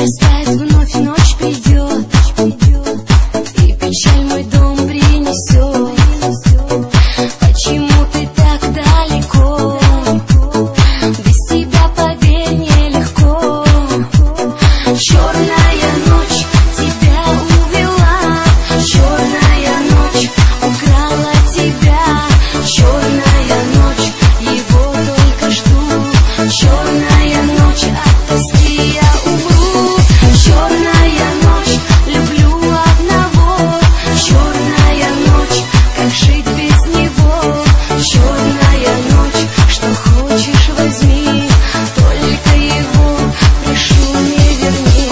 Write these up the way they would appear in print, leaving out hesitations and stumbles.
Опять вновь ночь придет, и печаль мой дом принесет. Почему ты так далеко? Без тебя, поверь, нелегко. Черная ночь тебя увела, черная ночь украла тебя. Черная ночь, его только жду. Черная ночь, от тоски я умру. Черная ночь, люблю одного. Черная ночь, как жить без него? Черная ночь, что хочешь возьми, только его прошу не верни.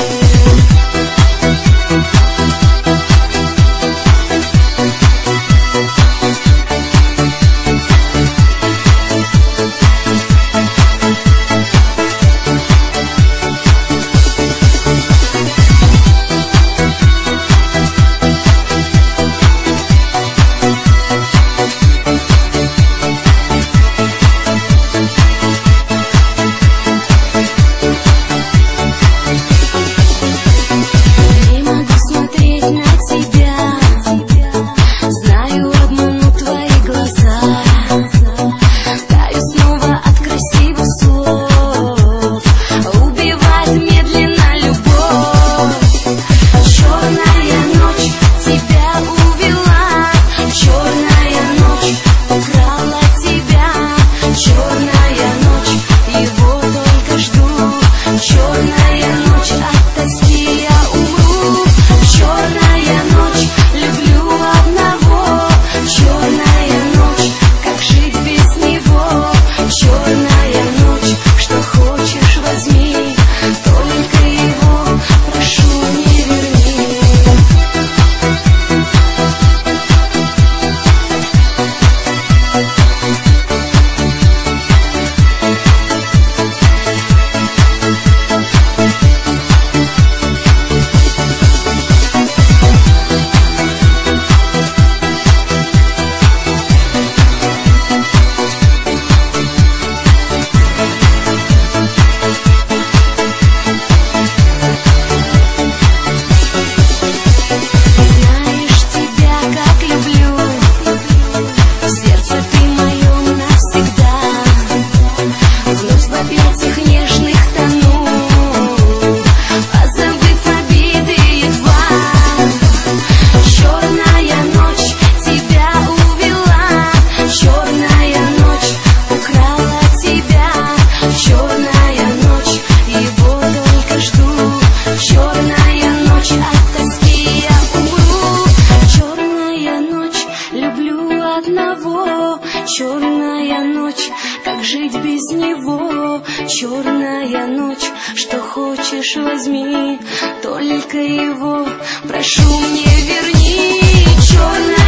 Черная ночь, как жить без него? Черная ночь, что хочешь возьми, только его прошу мне верни. Черная